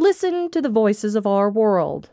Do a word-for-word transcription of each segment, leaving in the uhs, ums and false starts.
Listen to the voices of our world.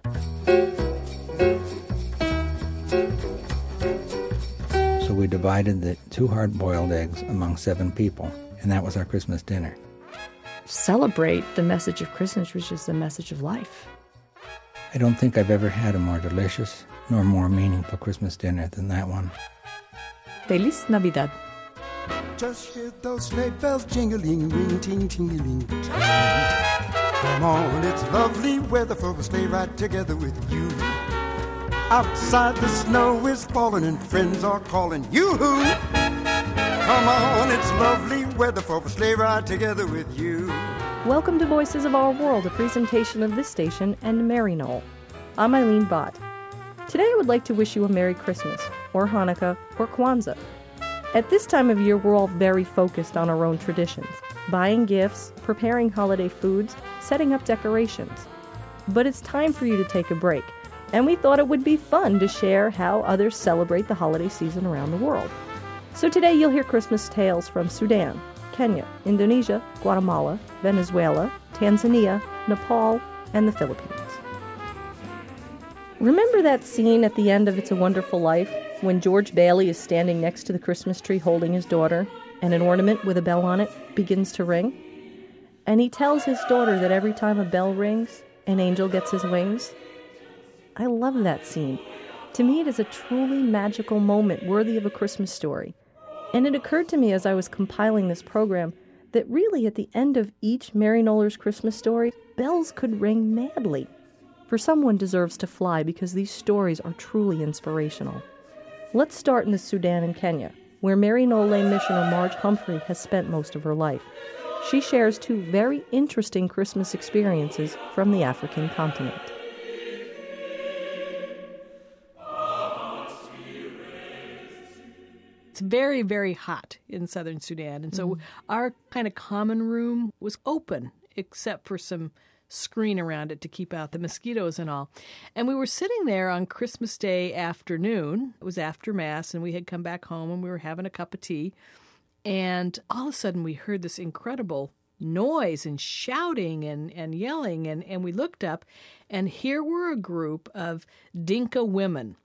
So we divided the two hard-boiled eggs among seven people, and that was our Christmas dinner. Celebrate the message of Christmas, which is the message of life. I don't think I've ever had a more delicious nor more meaningful Christmas dinner than that one. Feliz Navidad. Just hear those sleigh bells jingling, ring, ting, tingling. Come on, it's lovely weather for a sleigh ride together with you. Outside the snow is falling and friends are calling. Yoo-hoo! Come on, it's lovely weather for a sleigh ride together with you. Welcome to Voices of Our World, a presentation of this station and Maryknoll. I'm Eileen Bott. Today I would like to wish you a Merry Christmas, or Hanukkah, or Kwanzaa. At this time of year, we're all very focused on our own traditions, buying gifts, preparing holiday foods, setting up decorations. But it's time for you to take a break, and we thought it would be fun to share how others celebrate the holiday season around the world. So today you'll hear Christmas tales from Sudan, Kenya, Indonesia, Guatemala, Venezuela, Tanzania, Nepal, and the Philippines. Remember that scene at the end of It's a Wonderful Life when George Bailey is standing next to the Christmas tree holding his daughter, and an ornament with a bell on it begins to ring? And he tells his daughter that every time a bell rings, an angel gets his wings. I love that scene. To me, it is a truly magical moment worthy of a Christmas story. And it occurred to me as I was compiling this program that really at the end of each Maryknoller's Christmas story, bells could ring madly. For someone deserves to fly because these stories are truly inspirational. Let's start in the Sudan and Kenya, where Maryknoll lay missioner Marge Humphrey has spent most of her life. She shares two very interesting Christmas experiences from the African continent. It's very, very hot in southern Sudan, and so mm. our kind of common room was open, except for some screen around it to keep out the mosquitoes and all. And we were sitting there on Christmas Day afternoon. It was after Mass, and we had come back home, and we were having a cup of tea. And all of a sudden, we heard this incredible noise and shouting and, and yelling, and, and we looked up, and here were a group of Dinka women.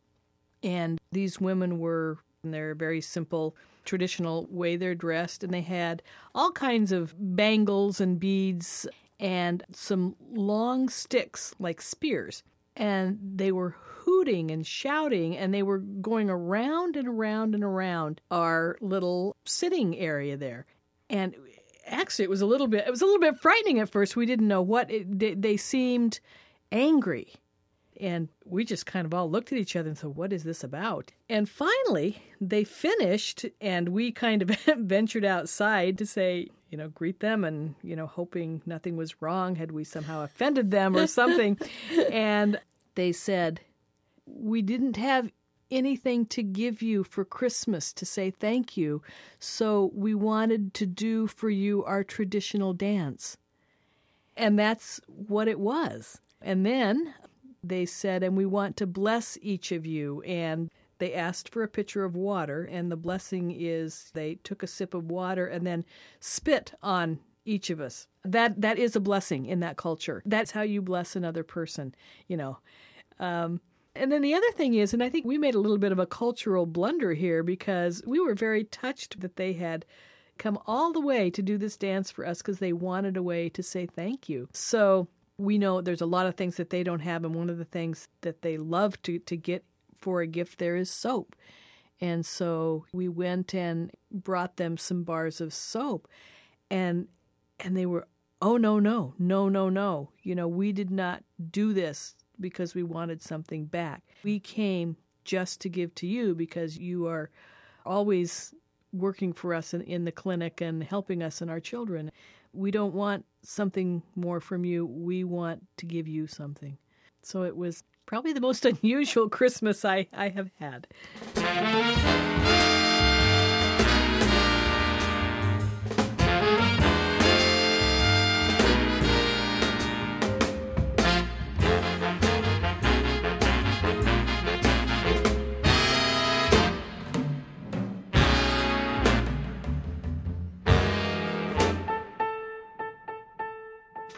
And these women were in their very simple, traditional way they're dressed, and they had all kinds of bangles and beads and some long sticks like spears. And they were hooting and shouting, and they were going around and around and around our little sitting area there. And actually, it was a little bit, it was a little bit frightening at first. We didn't know what, it, they, they seemed angry. And we just kind of all looked at each other and said, what is this about? And finally, they finished, and we kind of ventured outside to say, you know, greet them and, you know, hoping nothing was wrong. Had we somehow offended them or something? And they said, we didn't have anything to give you for Christmas to say thank you, so we wanted to do for you our traditional dance. And that's what it was. And then they said, and we want to bless each of you. And they asked for a pitcher of water, and the blessing is they took a sip of water and then spit on each of us. That that is a blessing in that culture. That's how you bless another person, you know. Um, and then the other thing is, and I think we made a little bit of a cultural blunder here because we were very touched that they had come all the way to do this dance for us because they wanted a way to say thank you. So we know there's a lot of things that they don't have, and one of the things that they love to, to get for a gift there is soap. And so we went and brought them some bars of soap, and and they were, oh, no, no, no, no, no. You know, we did not do this because we wanted something back. We came just to give to you because you are always working for us in, in the clinic and helping us and our children. We don't want something more from you. We want to give you something. So it was probably the most unusual Christmas I, I have had.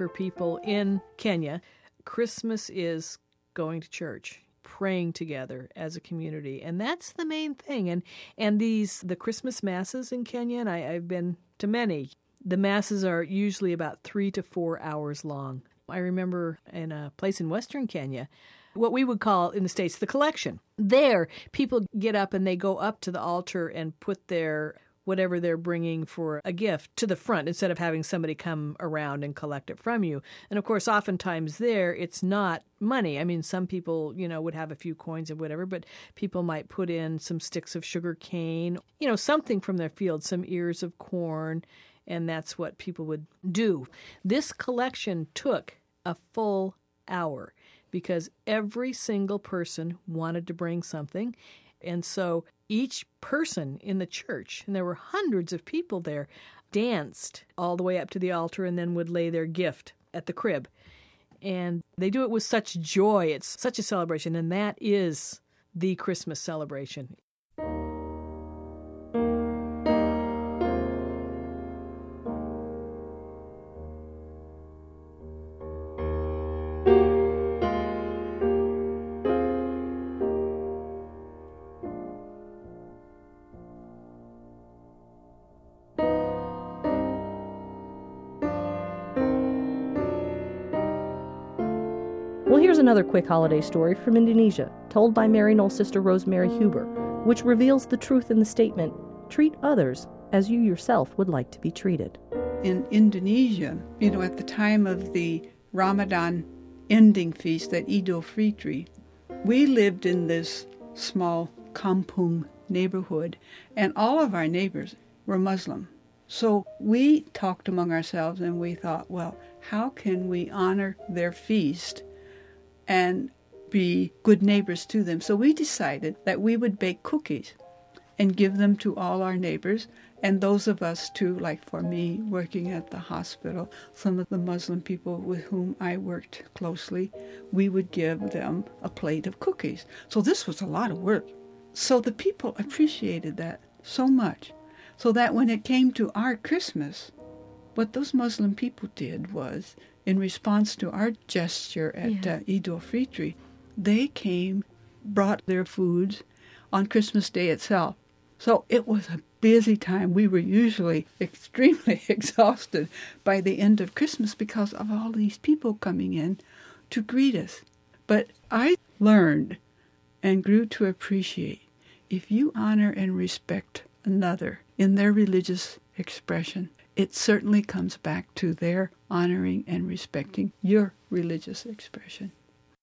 for people in Kenya, Christmas is going to church, praying together as a community. And that's the main thing. And and these the Christmas masses in Kenya, and I, I've been to many, the masses are usually about three to four hours long. I remember in a place in Western Kenya, what we would call in the States the collection. There, people get up and they go up to the altar and put their whatever they're bringing for a gift to the front instead of having somebody come around and collect it from you. And of course, oftentimes there, it's not money. I mean, some people, you know, would have a few coins or whatever, but people might put in some sticks of sugar cane, you know, something from their field, some ears of corn, and that's what people would do. This collection took a full hour because every single person wanted to bring something. And so each person in the church, and there were hundreds of people there, danced all the way up to the altar and then would lay their gift at the crib. And they do it with such joy. It's such a celebration, and that is the Christmas celebration. Well, here's another quick holiday story from Indonesia, told by Mary Knoll's sister Rosemary Huber, which reveals the truth in the statement, treat others as you yourself would like to be treated. In Indonesia, you know, at the time of the Ramadan ending feast at Idul Fitri, we lived in this small kampung neighborhood, and all of our neighbors were Muslim. So we talked among ourselves and we thought, well, how can we honor their feast and be good neighbors to them? So we decided that we would bake cookies and give them to all our neighbors, and those of us too, like for me, working at the hospital, some of the Muslim people with whom I worked closely, we would give them a plate of cookies. So this was a lot of work. So the people appreciated that so much, so that when it came to our Christmas, what those Muslim people did was, in response to our gesture at yeah. uh, Idul Fitri, they came, brought their foods on Christmas Day itself. So it was a busy time. We were usually extremely exhausted by the end of Christmas because of all these people coming in to greet us. But I learned and grew to appreciate, if you honor and respect another in their religious expression, it certainly comes back to their honoring and respecting your religious expression.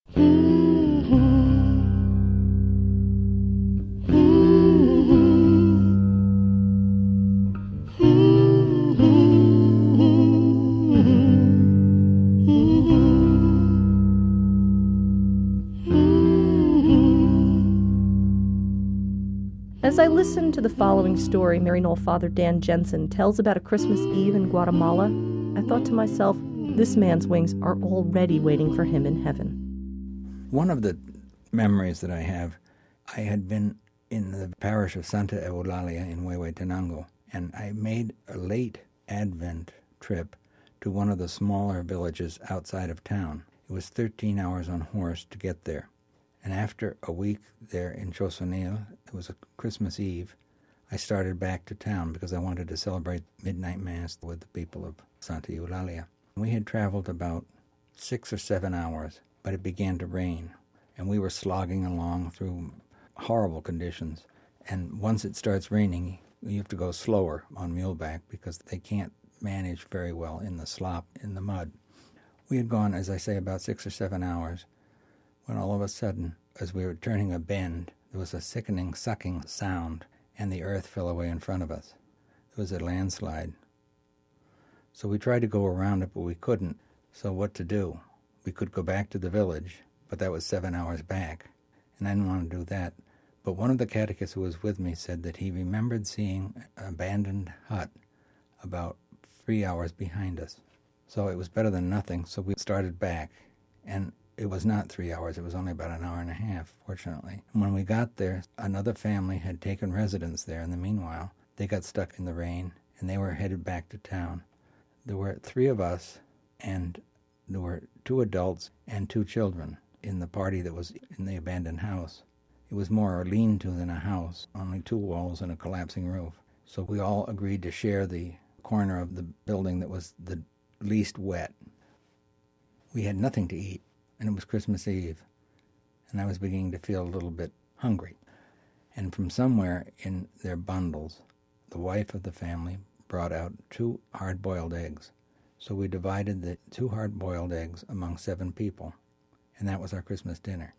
As I listened to the following story Mary Knoll Father Dan Jensen tells about a Christmas Eve in Guatemala, I thought to myself, this man's wings are already waiting for him in heaven. One of the memories that I have, I had been in the parish of Santa Eulalia in Huehuetenango, and I made a late Advent trip to one of the smaller villages outside of town. It was thirteen hours on horse to get there. And after a week there in Chosonil, it was a Christmas Eve, I started back to town because I wanted to celebrate midnight mass with the people of Santa Eulalia. We had traveled about six or seven hours, but it began to rain, and we were slogging along through horrible conditions. And once it starts raining, you have to go slower on muleback because they can't manage very well in the slop, in the mud. We had gone, as I say, about six or seven hours, when all of a sudden, as we were turning a bend, there was a sickening, sucking sound, and the earth fell away in front of us. It was a landslide. So we tried to go around it, but we couldn't. So what to do? We could go back to the village, but that was seven hours back, and I didn't want to do that. But one of the catechists who was with me said that he remembered seeing an abandoned hut about three hours behind us. So it was better than nothing, so we started back, and it was not three hours. It was only about an hour and a half, fortunately. And when we got there, another family had taken residence there in the meanwhile. They got stuck in the rain, and they were headed back to town. There were three of us and there were two adults and two children in the party that was in the abandoned house. It was more a lean-to than a house, only two walls and a collapsing roof. So we all agreed to share the corner of the building that was the least wet. We had nothing to eat, and it was Christmas Eve, and I was beginning to feel a little bit hungry. And from somewhere in their bundles, the wife of the family brought out two hard-boiled eggs. So we divided the two hard-boiled eggs among seven people, and that was our Christmas dinner.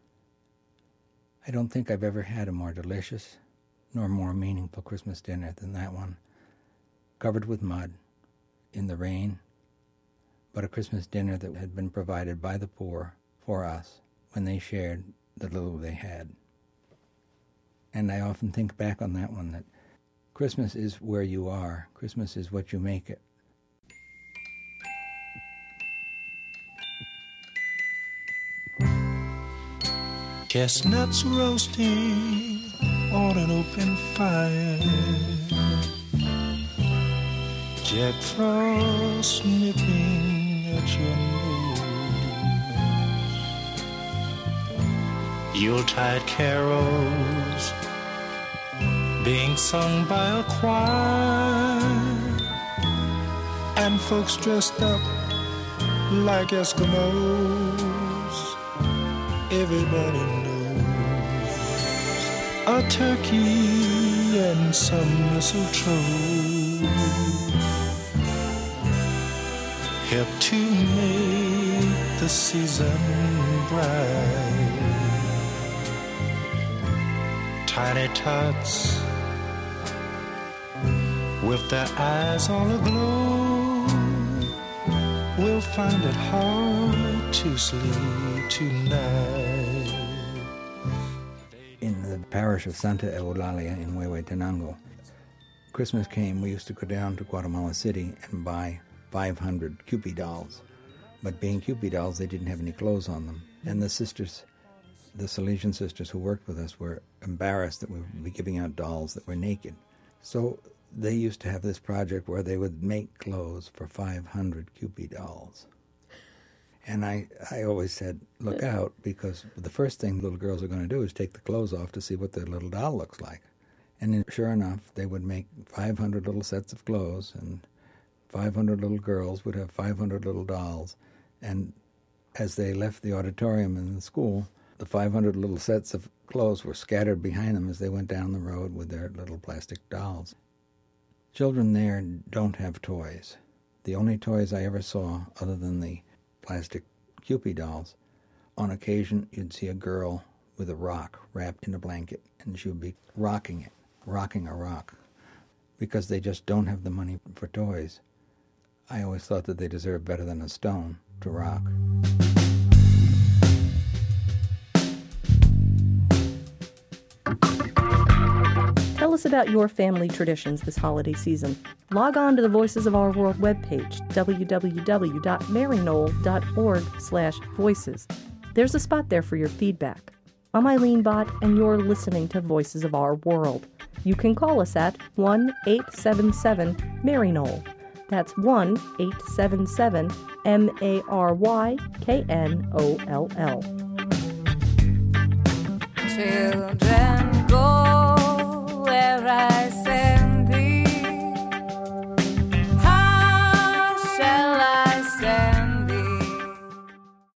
I don't think I've ever had a more delicious nor more meaningful Christmas dinner than that one, covered with mud, in the rain, but a Christmas dinner that had been provided by the poor for us when they shared the little they had. And I often think back on that one, that Christmas is where you are. Christmas is what you make it. Chestnuts roasting on an open fire, Jack Frost nipping at your nose, Yuletide carols being sung by a choir, and folks dressed up like Eskimos. Everybody knows a turkey and some mistletoe help to make the season bright. Tiny tots with their eyes all aglow will find it hard to sleep tonight. In the parish of Santa Eulalia in Huehuetenango, Christmas came, we used to go down to Guatemala City and buy five hundred Kewpie dolls. But being Kewpie dolls, they didn't have any clothes on them. And the sisters, the Salesian sisters who worked with us, were embarrassed that we would be giving out dolls that were naked. So they used to have this project where they would make clothes for five hundred Kewpie dolls. And I, I always said, look out, because the first thing little girls are going to do is take the clothes off to see what their little doll looks like. And sure enough, they would make five hundred little sets of clothes, and five hundred little girls would have five hundred little dolls. And as they left the auditorium in the school, the five hundred little sets of clothes were scattered behind them as they went down the road with their little plastic dolls. Children there don't have toys. The only toys I ever saw, other than the plastic Kewpie dolls, on occasion you'd see a girl with a rock wrapped in a blanket, and she would be rocking it, rocking a rock, because they just don't have the money for toys. I always thought that they deserved better than a stone to rock. Tell us about your family traditions this holiday season. Log on to the Voices of Our World webpage, w w w dot maryknoll dot org slash voices. There's a spot there for your feedback. I'm Eileen Bott, and you're listening to Voices of Our World. You can call us at one eight seven seven Mary Knoll. That's one eight seven seven M A R Y K N O L L. Children